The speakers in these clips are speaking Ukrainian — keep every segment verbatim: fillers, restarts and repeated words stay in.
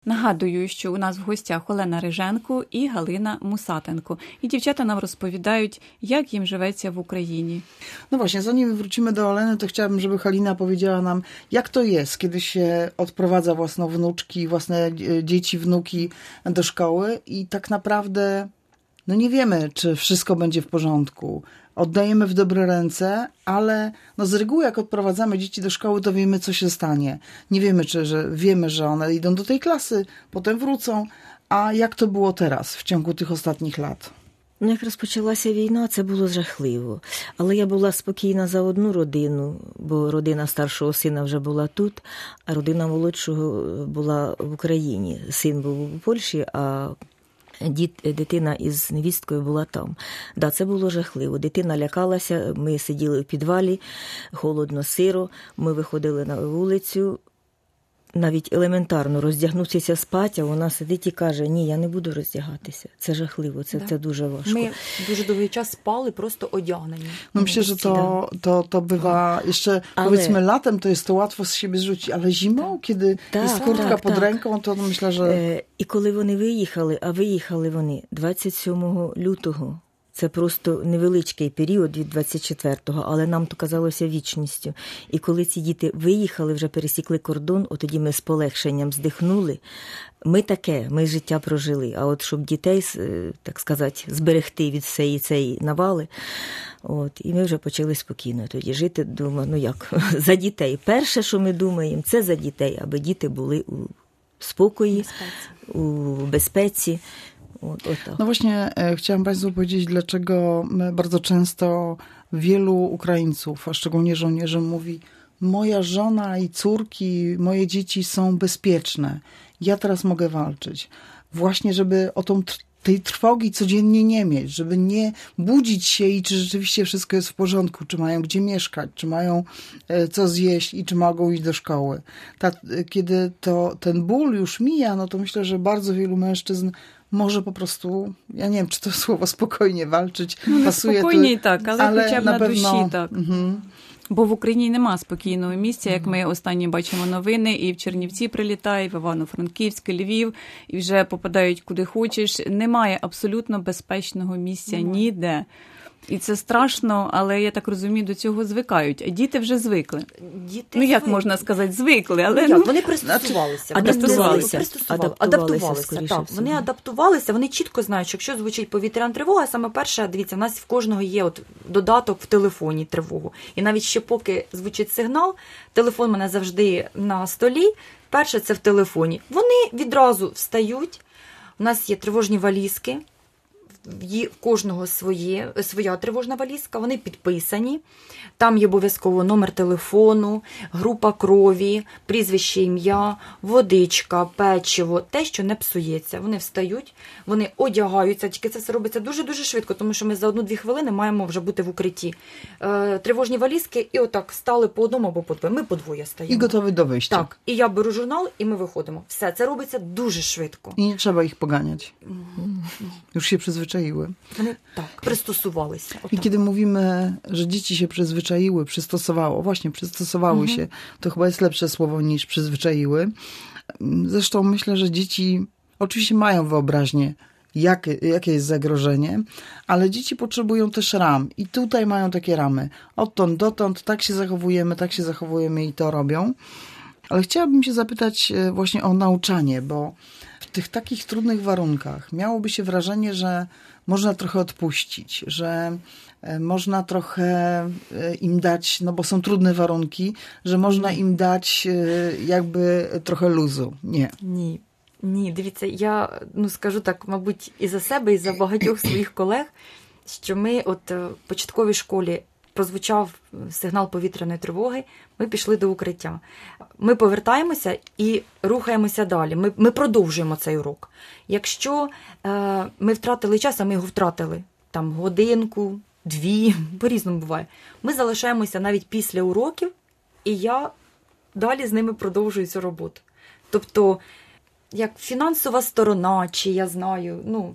Нагадую, що у нас в гостях Олена Риженко і Галина Musatенko. I dziewczęta nam rozpowiadaють, jak im żyweться w Ukrainie. No właśnie, zanim wrócimy do Oleny, to chciałabym, żeby Halina powiedziała nam, jak to jest, kiedy się odprowadza własne wnuczki, własne dzieci, wnuki do szkoły i tak naprawdę no nie wiemy, czy wszystko będzie w porządku. Oddajemy w dobre ręce, ale no z reguły jak odprowadzamy dzieci do szkoły, to wiemy, co się stanie. Nie wiemy, czy że wiemy, że one idą do tej klasy, potem wrócą. A jak to było teraz, w ciągu tych ostatnich lat? Ну, як розпочалася війна, це було жахливо. Але я була спокійна за одну родину, бо родина старшого сина вже була тут, а родина молодшого була в Україні. Син був у Польщі, а Дід, дитина із невісткою була там. Да, це було жахливо. Дитина лякалася, ми сиділи в підвалі, холодно, сиро, ми виходили на вулицю, навіть елементарно роздягнутися спати, а вона сидить і каже, ні, я не буду роздягатися. Це жахливо, це, да. це дуже важко. Ми дуже довгий час spali prosto odzianeni. No myślę, że to, to, to bywa jeszcze, ale... powiedzmy latem to jest to łatwo z siebie zrzucić, ale zimą, kiedy tak, jest kurtka tak, pod tak. ręką, to myślę, że... І коли вони виїхали, а виїхали вони двадцять сьомого лютого, це просто невеличкий період від двадцять четвертого, але нам то казалося вічністю. І коли ці діти виїхали, вже пересікли кордон, от тоді ми з полегшенням здихнули. Ми таке, ми життя прожили. А от щоб дітей, так сказати, зберегти від всієї цієї навали, от, і ми вже почали спокійно тоді жити. Думаю, ну як, за дітей. Перше, що ми думаємо, це за дітей, аби діти були у spokój, u bezpiece. No właśnie, e, chciałam Państwu powiedzieć, dlaczego bardzo często wielu Ukraińców, a szczególnie żołnierzy, mówi: moja żona i córki, moje dzieci są bezpieczne. Ja teraz mogę walczyć. Właśnie, żeby o tą tej trwogi codziennie nie mieć, żeby nie budzić się i czy rzeczywiście wszystko jest w porządku, czy mają gdzie mieszkać, czy mają co zjeść i czy mogą iść do szkoły. Ta, kiedy to, ten ból już mija, no to myślę, że bardzo wielu mężczyzn może po prostu, ja nie wiem, czy to słowo spokojnie walczyć no, pasuje. Spokojnie tu, tak, ale, ale хоча б на, на pewno, душі так. Mhm. Бо в Україні нема спокійного місця, як ми останні бачимо новини, і в Чернівці прилітає, в Івано-Франківськ, Львів, і вже попадають куди хочеш. Немає абсолютно безпечного місця немає. Ніде. І це страшно, але, я так розумію, до цього звикають. А діти вже звикли. Діти ну, як звикли. Можна сказати, звикли, але... Ну, як? Вони пристосувалися. Адаптувалися. Адаптувалися. Адаптувалися. Так. Вони адаптувалися, вони чітко знають, що якщо звучить повітряна тривога, саме перше, дивіться, в нас в кожного є от додаток в телефоні тривогу. І навіть ще поки звучить сигнал, телефон у мене завжди на столі, перше це в телефоні. Вони відразу встають, у нас є тривожні валізки, в кожного своє, своя тривожна валізка, вони підписані. Там є обов'язково номер телефону, група крові, прізвище, ім'я, водичка, печиво, те, що не псується. Вони встають, вони одягаються, тільки це все робиться дуже-дуже швидко, тому що ми за одну-дві хвилини маємо вже бути в укритті. Е, тривожні валізки і отак стали по одному або по двоє. Ми по двоє стаємо. І готові до вийścia. Так, і я беру журнал, і ми виходимо. Все, це робиться дуже швидко. І не треба їх поganiać. Już się przyzwyczaiły. Вони tak, przystosowalися. I kiedy mówimy, że dzieci się przyzwyczaiły, przystosowało, właśnie przystosowały mhm. się, to chyba jest lepsze słowo niż przyzwyczaiły. Zresztą myślę, że dzieci oczywiście mają wyobraźnię, jakie, jakie jest zagrożenie, ale dzieci potrzebują też ram. I tutaj mają takie ramy. Odtąd dotąd, tak się zachowujemy, tak się zachowujemy i to robią. Ale chciałabym się zapytać właśnie o nauczanie, bo w tych takich trudnych warunkach miałoby się wrażenie, że można trochę odpuścić, że można trochę im dać, no bo są trudne warunki, że można im dać jakby trochę luzu. Nie. Ні. Ні, дивіться, я ну, скажу так, мабуть, і за себе, і за багатьох своїх колег, що ми от в початковій школі прозвучав сигнал повітряної тривоги, ми пішли до укриття. Ми повертаємося і рухаємося далі. Ми, ми продовжуємо цей урок. Якщо е, ми втратили час, а ми його втратили, там годинку, дві, по-різному буває, ми залишаємося навіть після уроків, і я далі з ними продовжую цю роботу. Тобто, як фінансова сторона, чи я знаю, ну,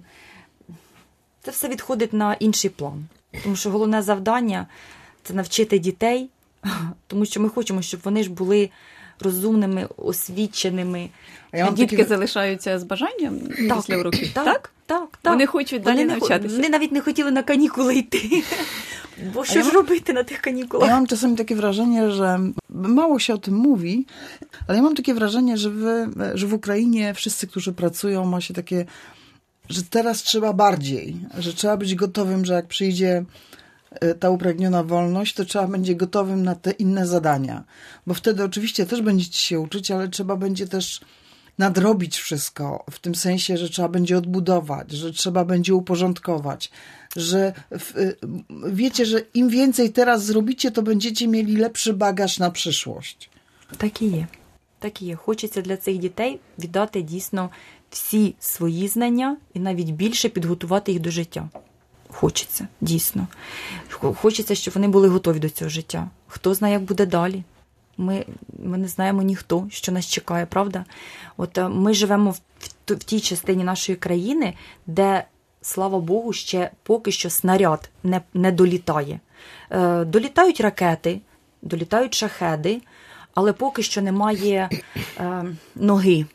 це все відходить на інший план. Тому що головне завдання – це навчити дітей, тому що ми хочемо, щоб вони ж були розумними, освіченими. А я дітки такі... залишаються з бажанням так, після уроків? Так, так, так. так. Вони хочуть далі вони навчатися? Вони навіть не хотіли на канікули йти. Bo що ж робити na tych kanikułach? Ja mam czasami takie wrażenie, że mało się o tym mówi, ale ja mam takie wrażenie, że, wy, że w Ukrainie wszyscy, którzy pracują, ma się takie, że teraz trzeba bardziej, że trzeba być gotowym, że jak przyjdzie ta upragniona wolność, to trzeba będzie gotowym na te inne zadania. Bo wtedy oczywiście też będziecie się uczyć, ale trzeba będzie też nadrobić wszystko, w tym sensie, że trzeba będzie odbudować, że trzeba będzie uporządkować, że w, wiecie, że im więcej teraz zrobicie, to będziecie mieli lepszy bagaż na przyszłość. Так і є. Так і є. Хочеться для цих дітей віддати дійсно всі свої знання і навіть більше підготувати їх до життя. Хочеться, дійсно. Хочеться, щоб вони були готові до цього життя. Хто знає, як буде далі. Ми, ми не знаємо ніхто, що нас чекає, правда? От ми живемо в, в тій частині нашої країни, де, слава Богу, ще поки що снаряд не, не долітає. Е, долітають ракети, долітають шахеди, але поки що немає е, ноги,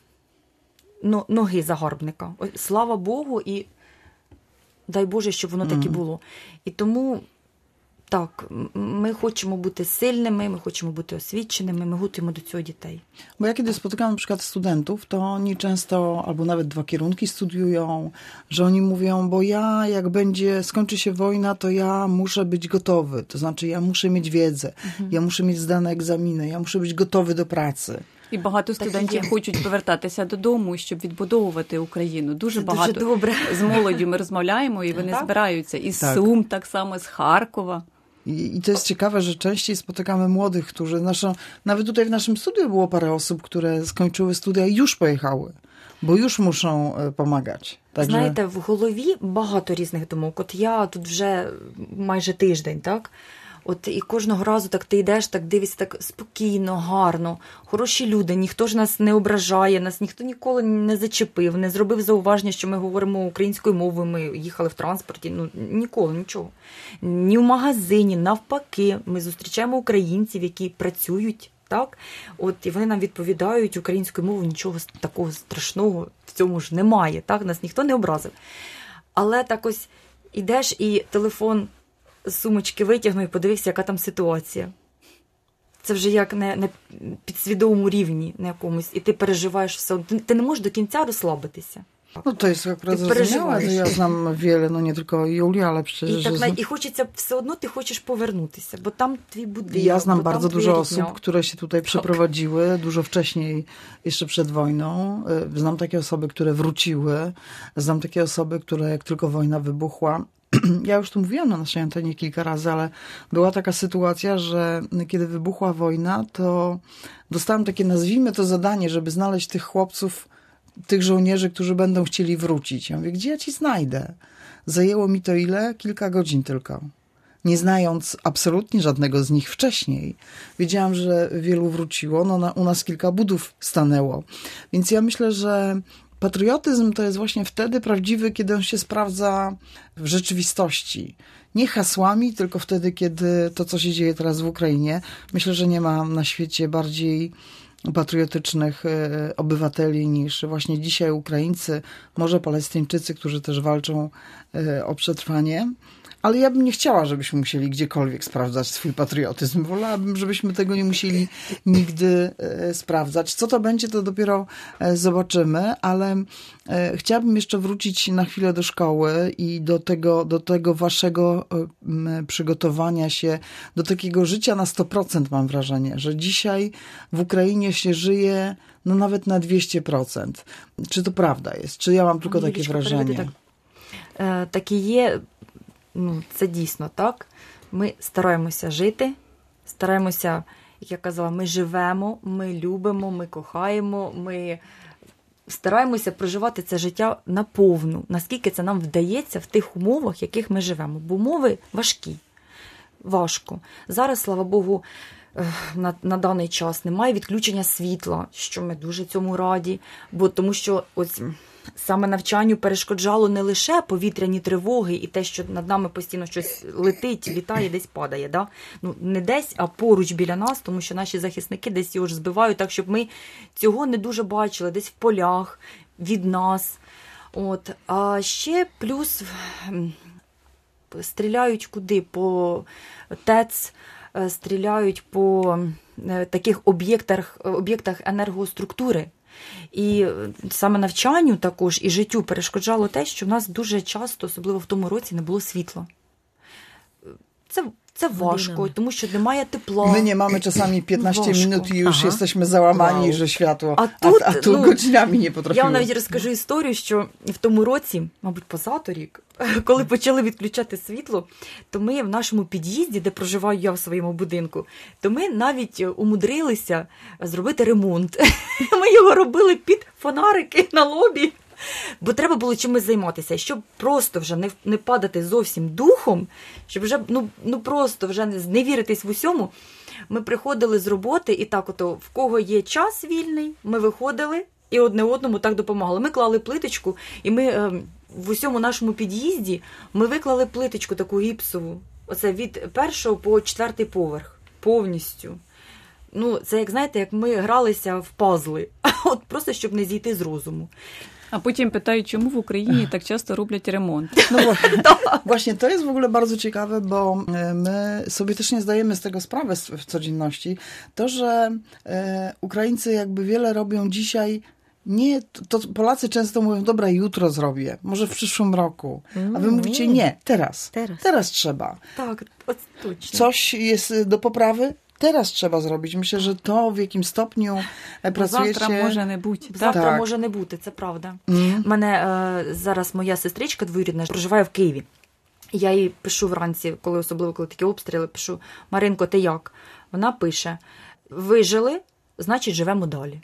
но, ноги загарбника. Слава Богу, і дай Боже, щоб воно так і було. І тому... Так, ми хочемо бути сильними, my chcemy być oswieczonymi, my gotujemy do tego dzieci. Bo ja kiedy spotykam na przykład studentów, to oni często, albo nawet dwa kierunki studiują, że oni mówią, bo ja jak będzie, skończy się wojna, to ja muszę być gotowy. To znaczy ja muszę mieć wiedzę, mhm. ja muszę mieć zdane egzaminy, ja muszę być gotowy do pracy. І багато студентів хочуть повертатися додому, щоб відбудовувати Україну. Дуже Це багато дуже добре. З молоддю ми розмовляємо, і вони так? збираються із так. Сум, так само з Харкова. I, I to jest ciekawe, że częściej spotykamy młodych, którzy... Nasza, nawet tutaj w naszym studiu było parę osób, które skończyły studia i już pojechały, bo już muszą pomagać. Także... Знаєте, в голові багато різних думок. От я тут вже майже тиждень, так? От і кожного разу так ти йдеш, так дивишся так спокійно, гарно, хороші люди, ніхто ж нас не ображає, нас ніхто ніколи не зачепив, не зробив зауваження, що ми говоримо українською мовою, ми їхали в транспорті, ну ніколи, нічого. Ні в магазині, навпаки, ми зустрічаємо українців, які працюють, так? От і вони нам відповідають українською мовою, нічого такого страшного в цьому ж немає, так? Нас ніхто не образив. Але так ось ідеш і телефон з сумочки витягнув і подивився, яка там ситуація. Це вже як на, на підсвідомому рівні на якомусь, і ти переживаєш все. Ти, ty nie możesz do końca rozслабитися. No to jest akurat zrozumiałe, że ja znam wiele, no nie tylko Julię, ale przecież... I, tak na, I хочеться все одно, ty chcesz poвернутися, bo tam twój budynek. Ja znam bardzo dużo osób, które się tutaj przeprowadziły, dużo wcześniej, jeszcze przed wojną. Znam takie osoby, które wróciły. Znam takie osoby, które jak tylko wojna wybuchła, ja już tu mówiłam na naszej antenie kilka razy, ale była taka sytuacja, że kiedy wybuchła wojna, to dostałam takie, nazwijmy to, zadanie, żeby znaleźć tych chłopców, tych żołnierzy, którzy będą chcieli wrócić. Ja mówię, gdzie ja ci znajdę? Zajęło mi to ile? Kilka godzin tylko. Nie znając absolutnie żadnego z nich wcześniej. Wiedziałam, że wielu wróciło. No, na, u nas kilka budów stanęło. Więc ja myślę, że patriotyzm to jest właśnie wtedy prawdziwy, kiedy on się sprawdza w rzeczywistości. Nie hasłami, tylko wtedy, kiedy to, co się dzieje teraz w Ukrainie. Myślę, że nie ma na świecie bardziej patriotycznych obywateli niż właśnie dzisiaj Ukraińcy, może Palestyńczycy, którzy też walczą o przetrwanie. Ale ja bym nie chciała, żebyśmy musieli gdziekolwiek sprawdzać swój patriotyzm. Wolałabym, żebyśmy tego nie musieli nigdy sprawdzać. Co to będzie, to dopiero zobaczymy, ale chciałabym jeszcze wrócić na chwilę do szkoły i do tego, do tego waszego przygotowania się, do takiego życia na sto procent, mam wrażenie, że dzisiaj w Ukrainie się żyje no nawet na dwieście procent. Czy to prawda jest? Czy ja mam tylko Ні, takie wrażenie? Так, е, так і є. Ну, це дійсно так. Ми стараємося жити, стараємося, як я казала, ми живемо, ми любимо, ми кохаємо, ми стараємося проживати це життя наповну, наскільки це нам вдається в тих умовах, в яких ми живемо. Бо умови важкі, важко. Зараз, слава Богу, на, на даний час немає відключення світла, що ми дуже цьому раді, бо тому що ось саме навчанню перешкоджало не лише повітряні тривоги і те, що над нами постійно щось летить, літає, десь падає. Да? Ну, не десь, а поруч біля нас, тому що наші захисники десь його ж збивають так, щоб ми цього не дуже бачили, десь в полях, від нас. От. А ще плюс стріляють куди? По ТЕЦ, стріляють по таких об'єктах, об'єктах енергоструктури. І саме навчанню також і життю перешкоджало те, що в нас дуже часто, особливо в тому році, не було світла. Це, це важко, тому що немає тепла. My nie mamy czasami piętnaście Важко. minut i już Aha. jesteśmy załamani, Wow. że światło, А a, тут, a tu ну, godzinami nie potrafiło. Я вам навіть розкажу історію, що в тому році, мабуть, позаторік, коли почали відключати світло, то ми в нашому під'їзді, де проживаю я в своєму будинку, то ми навіть умудрилися зробити ремонт. Ми його робили під фонарики на лобі, бо треба було чимось займатися. Щоб просто вже не, не падати зовсім духом, щоб вже ну, ну просто вже не зневіритись в усьому, ми приходили з роботи і так ото, в кого є час вільний, ми виходили і одне одному так допомагали. Ми клали плиточку, і ми е, в усьому нашому під'їзді ми виклали плиточку таку гіпсову. Оце від першого по четвертий поверх. Повністю. Ну, це, як знаєте, як ми гралися в пазли. От просто, щоб не зійти з розуму. А потім питають, чому в Україні так часто роблять ремонт. No właśnie, właśnie to jest w ogóle bardzo ciekawe, bo my sobie też nie zdajemy z tego sprawy w codzienności. To, że e, Ukraińcy jakby wiele robią dzisiaj, nie, to Polacy często mówią, dobra, jutro zrobię, może w przyszłym roku. A wy mówicie, nie, teraz. Teraz. Teraz trzeba. Так, от точно. Coś jest do poprawy? Teraz trzeba zrobić. Myślę, że to, w jakim stopniu pracujecie... Завтра може не бути. Завтра Так. може не бути, це правда. У Mm. мене е, зараз моя сестричка двоюрідна проживає в Києві. Я їй пишу вранці, коли особливо коли такі обстріли, пишу: Маринко, ти як? Вона пише: вижили, значить живемо далі.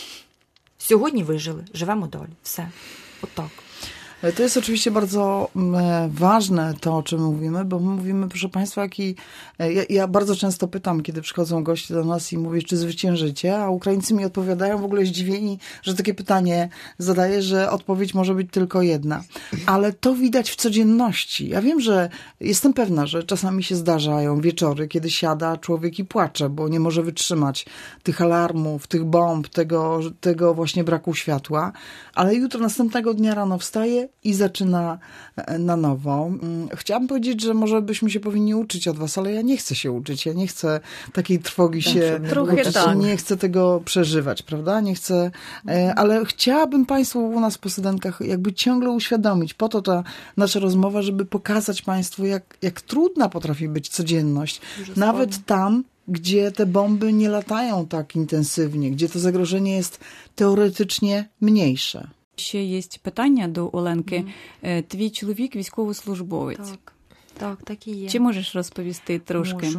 Сьогодні вижили, живемо далі. Все. Отак. To jest oczywiście bardzo mm, ważne to, o czym mówimy, bo my mówimy, proszę Państwa, jaki... Ja, ja bardzo często pytam, kiedy przychodzą goście do nas i mówię, czy zwyciężycie, a Ukraińcy mi odpowiadają w ogóle zdziwieni, że takie pytanie zadaję, że odpowiedź może być tylko jedna. Ale to widać w codzienności. Ja wiem, że jestem pewna, że czasami się zdarzają wieczory, kiedy siada człowiek i płacze, bo nie może wytrzymać tych alarmów, tych bomb, tego, tego właśnie braku światła, ale jutro, następnego dnia rano wstaje i zaczyna na nowo. Chciałam powiedzieć, że może byśmy się powinni uczyć od was, ale ja nie chcę się uczyć. Ja nie chcę takiej trwogi się Trochę uczyć. tak. Nie chcę tego przeżywać, prawda? Nie chcę, ale chciałabym Państwu u nas po Sydenkach jakby ciągle uświadomić. Po to ta nasza rozmowa, żeby pokazać Państwu, jak, jak trudna potrafi być codzienność. Nawet tam, gdzie te bomby nie latają tak intensywnie, gdzie to zagrożenie jest teoretycznie mniejsze. Ще є питання до Оленки. Mm. Твій чоловік військовослужбовець. Так, так, так і є. Чи можеш розповісти трошки? Можу.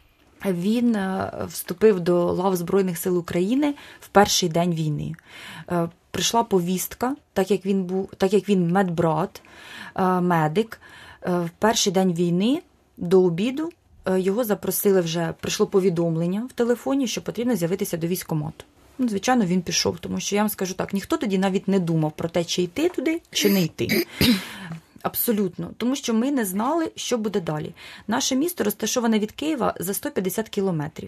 Він вступив до лав Збройних сил України в перший день війни. Прийшла повістка, так як він був, так як він медбрат, медик, в перший день війни до обіду його запросили вже, прийшло повідомлення в телефоні, що потрібно з'явитися до військкомату. Ну, звичайно, він пішов, тому що я вам скажу так, ніхто тоді навіть не думав про те, чи йти туди, чи не йти. Абсолютно. Тому що ми не знали, що буде далі. Наше місто розташоване від Києва за сто п'ятдесят кілометрів.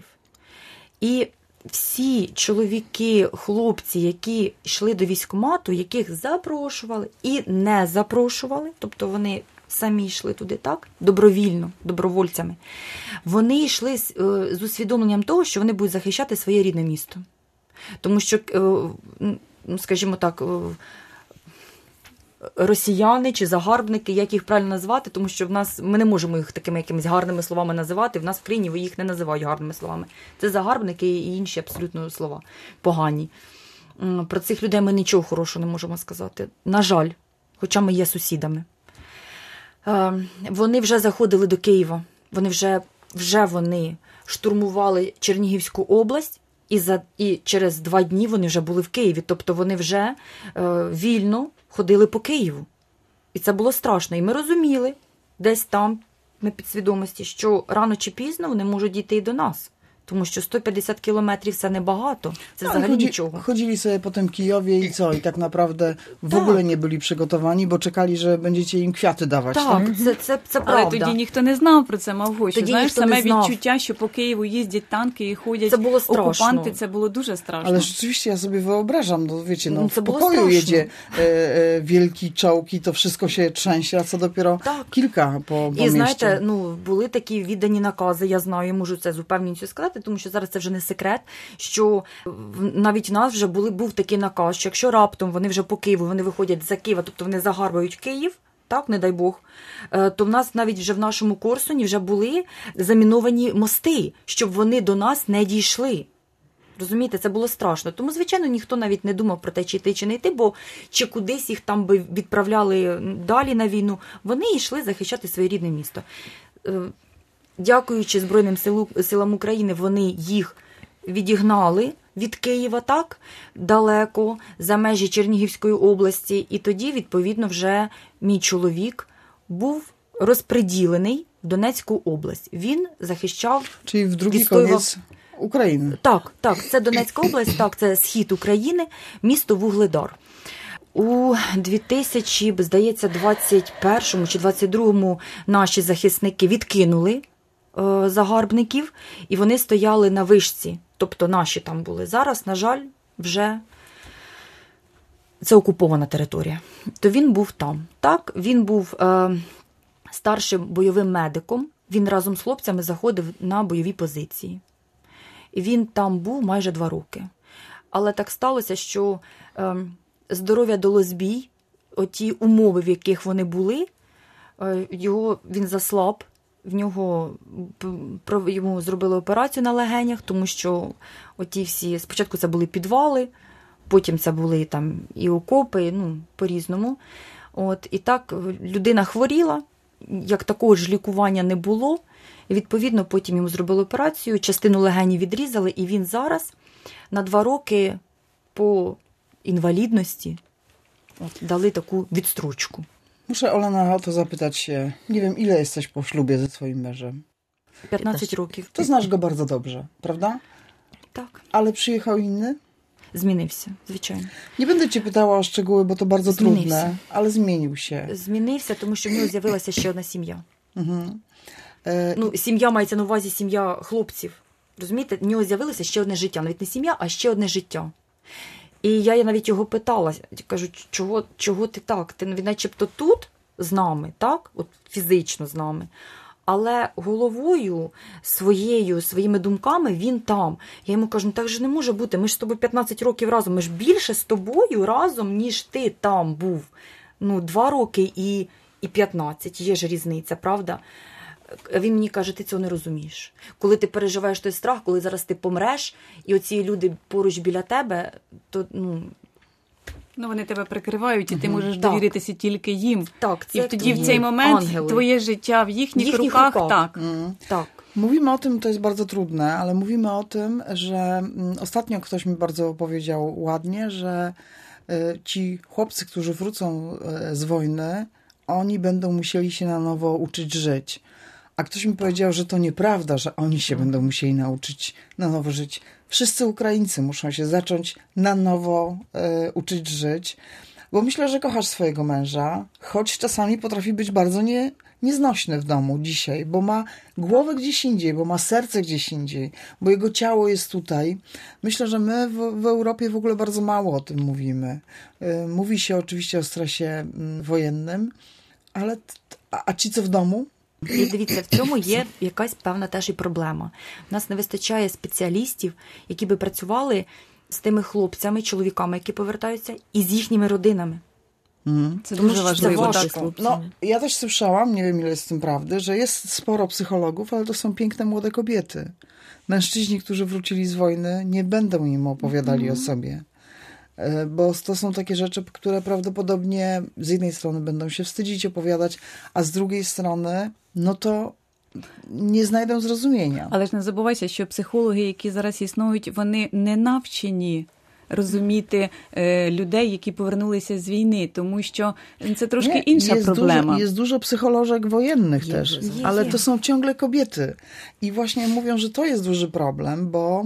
І всі чоловіки, хлопці, які йшли до військкомату, яких запрошували і не запрошували, тобто вони самі йшли туди так, добровільно, добровольцями, вони йшли з, з усвідомленням того, що вони будуть захищати своє рідне місто. Тому що, скажімо так, росіяни чи загарбники, як їх правильно назвати, тому що в нас, ми не можемо їх такими якимись гарними словами називати, в нас в країні їх не називають гарними словами. Це загарбники і інші абсолютно слова погані. Про цих людей ми нічого хорошого не можемо сказати. На жаль, хоча ми є сусідами. Вони вже заходили до Києва, вони вже, вже вони штурмували Чернігівську область, і, за, і через два дні вони вже були в Києві. Тобто вони вже е, вільно ходили по Києву. І це було страшно. І ми розуміли, десь там, на підсвідомості, що рано чи пізно вони можуть дійти і до нас. Тому що сто п'ятдесят кілометрів – це небагато, це no, взагалі chodzi, нічого. Chodzili sobie po tym Kijowie i co? I tak naprawdę w tak. ogóle nie byli przygotowani, bo czekali, że będziecie im kwiaty dawać. Так, tak? це, це, це Але правда. тоді ніхто не знав про це, Мавгощу. Тоді Знаєш, ніхто не саме знав. відчуття, що по Києву їздять танки і ходять Це було страшно. окупанти, це було дуже страшно. Ale rzeczywiście ja sobie wyobrażam, no wiecie, no, No, w to było pokoju straszne. jedzie e, e, wielki czołg i to wszystko się trzęsie, a co dopiero Tak. kilka po, po І знаєте, mieście. ну, були такі віддані накази, я знаю, я можу це з упевненістю сказати, тому що зараз це вже не секрет, що в- навіть в нас вже були, був такий наказ, що якщо раптом вони вже по Києву, вони виходять за Києва, тобто вони загарбають Київ, так, не дай Бог, е, то в нас навіть вже в нашому Корсуні вже були заміновані мости, щоб вони до нас не дійшли. Розумієте, це було страшно. Тому, звичайно, ніхто навіть не думав про те, чи йти, чи не йти, бо чи кудись їх там би відправляли далі на війну. Вони йшли захищати своє рідне місто. Е, Дякуючи Збройним силу, силам України, вони їх відігнали від Києва, так, далеко, за межі Чернігівської області. І тоді, відповідно, вже мій чоловік був розпреділений в Донецьку область. Він захищав... Czyli w drugi відстоював- koniec Ukrainy. Так, так, це Донецька область, так, це схід України, місто Вугледар. У дві тисячі, здається, двадцять першому чи двадцять другому наші захисники відкинули е, загарбників, і вони стояли на вишці, тобто наші там були. Зараз, на жаль, вже це окупована територія. То він був там. Так, він був е, старшим бойовим медиком, він разом з хлопцями заходив на бойові позиції. І він там був майже два роки. Але так сталося, що е, здоров'я дало збій, оті умови, в яких вони були, е, його, він заслаб, в нього, про, йому зробили операцію на легенях, тому що оті всі, спочатку це були підвали, потім це були там і окопи, ну, по-різному. От, і так людина хворіла, як такого ж лікування не було. І, відповідно, потім йому зробили операцію, частину легенів відрізали, і він зараз на два роки по інвалідності от, dali taką відстрочку. Muszę, Olena, o to zapytać się. Nie wiem, ile jesteś po ślubie ze swoim mężem? piętnaście років. To znasz go bardzo dobrze, prawda? Так. Ale przyjechał inny? Змінився, звичайно. Nie będę cię pytała o szczegóły, bo to bardzo Zmienił trudne, się. ale zmienił się. Змінився, тому що в нього з'явилася ще одна сім'я. Mhm. E, Ну, сім'я мається на увазі сім'я хлопців. Розумієте, в нього з'явилося ще одне життя. Навіть не сім'я, а ще одне життя. І я навіть його питала, кажу, чого, чого ти так? Ти він начебто тут з нами, так? От фізично з нами. Але головою своєю, своїми думками він там. Я йому кажу, ну так же не може бути, ми ж з тобою п'ятнадцять років разом, ми ж більше з тобою разом, ніж ти там був. Ну, два роки і, і п'ятнадцять, є ж різниця, правда? Він мені каже, ти цього не розумієш. Коли ти переживаєш той страх, коли зараз ти помреш, і оці люди поруч біля тебе, то, ну... Ну, вони тебе прикривають, і ти можеш Так. довіритися тільки їм. Так, це І тоді в твої цей момент ангели. твоє життя в їхніх, В їхніх руках, руках. так. mm. Так. Mówimy o tym, to jest bardzo trudne, ale mówimy o tym, że mm, ostatnio ktoś mi bardzo powiedział ładnie, że y, ci chłopcy, którzy wrócą y, z wojny, oni będą musieli się na nowo uczyć żyć. A ktoś mi powiedział, że to nieprawda, że oni się będą musieli nauczyć na nowo żyć. Wszyscy Ukraińcy muszą się zacząć na nowo y, uczyć żyć, bo myślę, że kochasz swojego męża, choć czasami potrafi być bardzo nie, nieznośny w domu dzisiaj, bo ma głowę gdzieś indziej, bo ma serce gdzieś indziej, bo jego ciało jest tutaj. Myślę, że my w, w Europie w ogóle bardzo mało o tym mówimy. Y, mówi się oczywiście o stresie y, wojennym, ale t- a, a ci co w domu? І дивіться, в цьому є якась певна теж і проблема. У нас не вистачає спеціалістів, які би працювали з тими хлопцями, чоловіками, які повертаються, і з їхніми родинами. Mm. Це Тому дуже що важливо. це Так. важко. No, ja też słyszałam, nie wiem ile jest w tym prawdy, że jest sporo psychologów, ale to są piękne młode kobiety. Mężczyźni, którzy wrócili z wojny, nie będą im opowiadali mm-hmm. o sobie. Bo to są takie rzeczy, które prawdopodobnie z jednej strony będą się wstydzić opowiadać, a z drugiej strony, no to не знайдемо зрозуміння. Але ж не забувайся, що психологи, які зараз існують, вони не навчені розуміти е, людей, які повернулися з війни, тому що це troszkę Nie, інша jest проблема. Dużo, jest dużo psycholożek wojennych Je, też, je, ale je. to są ciągle kobiety. I właśnie mówią, że to jest duży problem, bo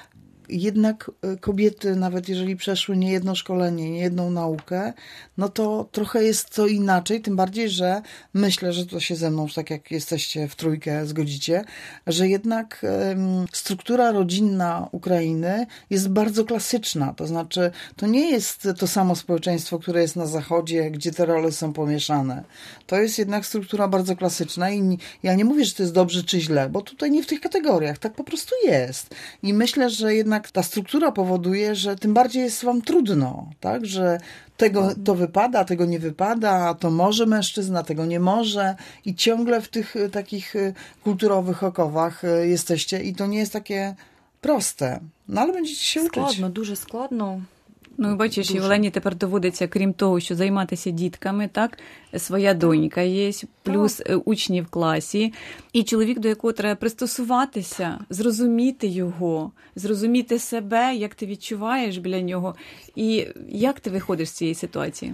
jednak kobiety, nawet jeżeli przeszły niejedno szkolenie, niejedną naukę, no to trochę jest to inaczej, tym bardziej, że myślę, że to się ze mną, tak jak jesteście w trójkę, zgodzicie, że jednak um, struktura rodzinna Ukrainy jest bardzo klasyczna, to znaczy to nie jest to samo społeczeństwo, które jest na zachodzie, gdzie te role są pomieszane. To jest jednak struktura bardzo klasyczna i ja nie mówię, że to jest dobrze czy źle, bo tutaj nie w tych kategoriach, tak po prostu jest. I myślę, że jednak ta struktura powoduje, że tym bardziej jest wam trudno, tak, że tego to wypada, tego nie wypada, to może mężczyzna, tego nie może i ciągle w tych takich kulturowych okowach jesteście i to nie jest takie proste. No ale będziecie się uczyć. Складно, дуже складно. Ну, бачиш, Дуже. і Олені тепер доводиться, крім того, що займатися дітками, так, своя донька є, плюс так. учні в класі, і чоловік, до якого треба пристосуватися, зрозуміти його, зрозуміти себе, як ти відчуваєш біля нього, і як ти виходиш з цієї ситуації?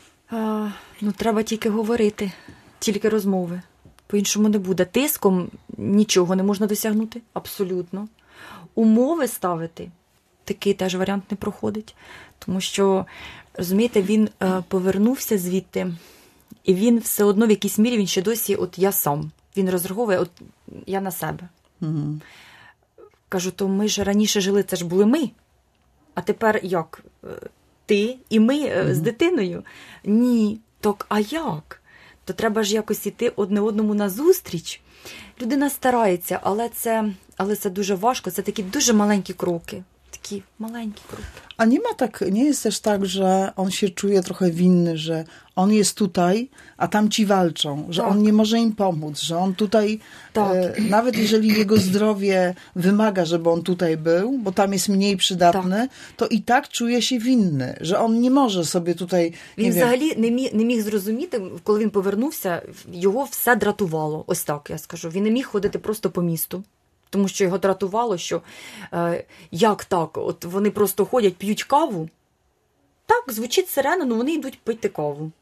А, ну, треба тільки говорити, тільки розмови. По-іншому не буде. Тиском нічого не можна досягнути, абсолютно. Умови ставити, такий теж варіант не проходить. Тому що, розумієте, він е, повернувся звідти, і він все одно в якійсь мірі, він ще досі, от я сам. Він розраховує, от я на себе. Mhm. Кажу, то ми ж раніше жили, це ж були ми. А тепер як? Ти і ми mm-hmm. з дитиною? Ні. Так, а як? То треба ж якось іти одне одному назустріч. Людина старається, але це, але це дуже важко. Це такі дуже маленькі кроки. Такі маленькі кроки. A nie ma tak, nie jest też tak, że on się czuje trochę winny, że on jest tutaj, a tamci walczą, że tak. on nie może im pomóc, że on tutaj, tak. e, nawet jeżeli jego zdrowie wymaga, żeby on tutaj był, bo tam jest mniej przydatny, tak. to i tak czuje się winny, że on nie może sobie tutaj, Він nie взагалі wiem, не міг, не міг зрозуміти, коли він повернувся, його все дратувало. Ось так я скажу. Він не міг ходити просто по місту. Тому що його дратувало, що е, як так, от вони просто ходять, п'ють каву. Так, звучить сирена, але вони йдуть пити каву.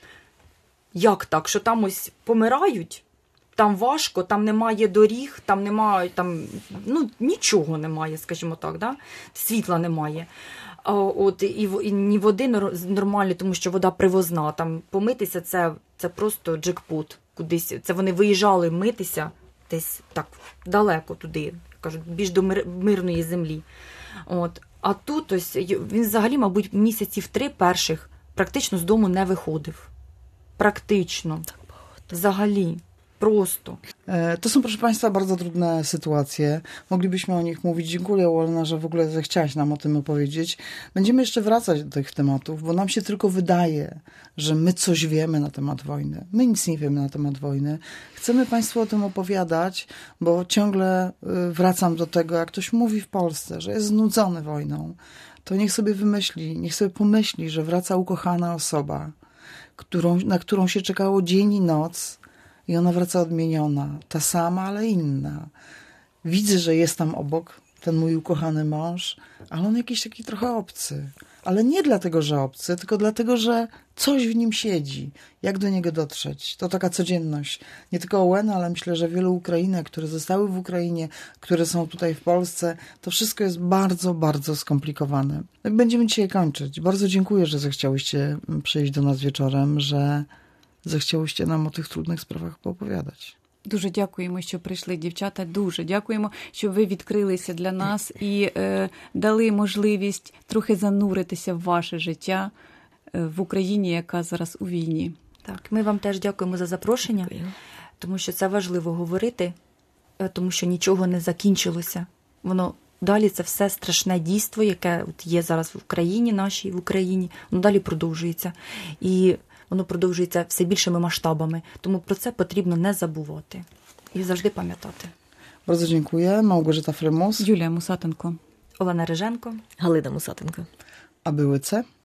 Як так, що там ось помирають, там важко, там немає доріг, там немає, там, ну, нічого немає, скажімо так, да? Світла немає. А, от, і, і ні води нормальної, тому що вода привозна, там помитися це, це просто джекпот кудись. Це вони виїжджали митися, десь так далеко туди, кажуть, більш до мир, мирної землі. От. А тут ось він взагалі, мабуть, місяців три перших практично з дому не виходив. Практично. Взагалі. Prosto. To są, proszę Państwa, bardzo trudne sytuacje. Moglibyśmy o nich mówić. Dziękuję, Olena, że w ogóle zechciałaś nam o tym opowiedzieć. Będziemy jeszcze wracać do tych tematów, bo nam się tylko wydaje, że my coś wiemy na temat wojny. My nic nie wiemy na temat wojny. Chcemy Państwu o tym opowiadać, bo ciągle wracam do tego, jak ktoś mówi w Polsce, że jest znudzony wojną, to niech sobie wymyśli, niech sobie pomyśli, że wraca ukochana osoba, którą, na którą się czekało dzień i noc, i ona wraca odmieniona, ta sama, ale inna. Widzę, że jest tam obok ten mój ukochany mąż, ale on jakiś taki trochę obcy. Ale nie dlatego, że obcy, tylko dlatego, że coś w nim siedzi. Jak do niego dotrzeć? To taka codzienność. Nie tylko Ołena, ale myślę, że wielu Ukrainek, które zostały w Ukrainie, które są tutaj w Polsce, to wszystko jest bardzo, bardzo skomplikowane. Będziemy dzisiaj kończyć. Bardzo dziękuję, że zechciałyście przyjść do nas wieczorem, że zechciałyście nam o tych trudnych sprawach poopowiadać. Дуже дякуємо, що прийшли, дівчата. Дуже дякуємо, що ви відкрилися для нас і е, дали можливість трохи зануритися в ваше життя е, в Україні, яка зараз у війні. Так, ми вам теж дякуємо за запрошення, Дякую. Тому що це важливо говорити, тому що нічого не закінчилося. Воно далі це все страшне дійство, яке от є зараз в Україні, нашій в Україні, воно далі продовжується. І воно продовжується все більшими масштабами. Тому про це потрібно не забувати і завжди пам'ятати. Bardzo dziękuję. Małgorzata Frymus. Юлія Мусатенко. Олена Риженко. Галина Мусатенко. A były C?